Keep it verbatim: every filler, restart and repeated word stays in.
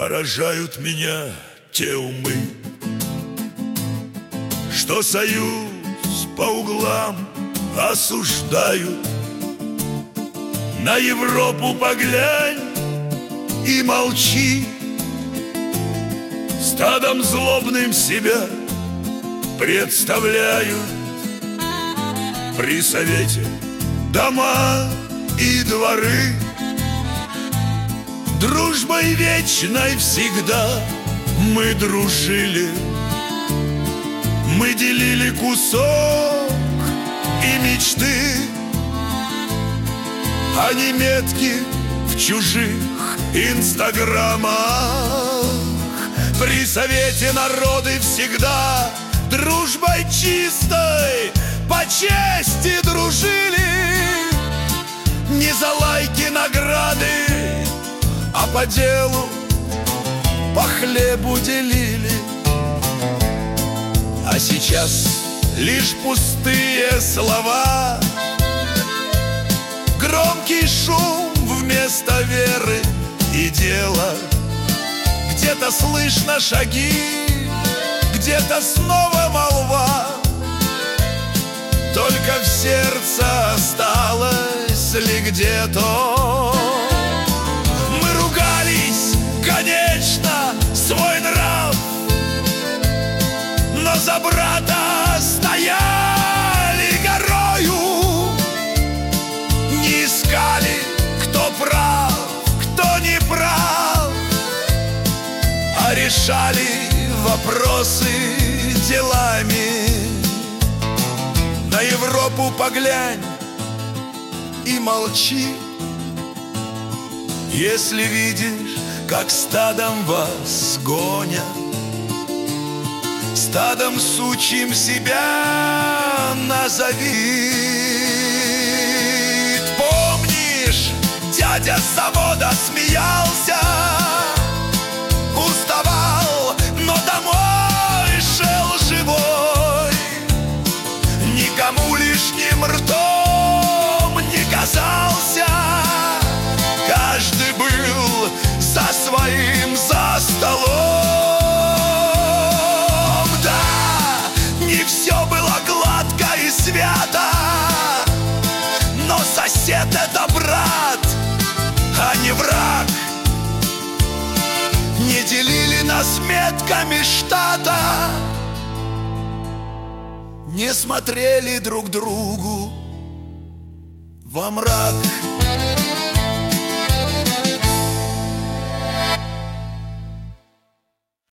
Поражают меня те умы, что союз по углам осуждают. На Европу поглянь и молчи, стадом злобным себя представляют. При совете дома и дворы дружбой вечной всегда мы дружили. Мы делили кусок и мечты, а не метки в чужих инстаграмах. При совете народы всегда дружбой чистой по чести дружили. Не за лайки, награды, а по делу, по хлебу делили. А сейчас лишь пустые слова, громкий шум вместо веры и дела. Где-то слышно шаги, где-то снова молва. Только в сердце осталось ли где-то. Мы ругались, конечно, свой нрав, но за брата стояли горою. Не искали, кто прав, кто не прав, а решали вопросы делами. На Европу поглянь и молчи, если видишь, как стадом вас гонят. Стадом сучьим себя назови. Помнишь, дядя с завода смеялся, уставал, но домой шел живой. Никому лишним ртом не казался, каждый был за своим за столом. Да, не все было гладко и свято, но сосед — это брат, а не враг. Не делили нас метками штата, не смотрели друг другу во мрак.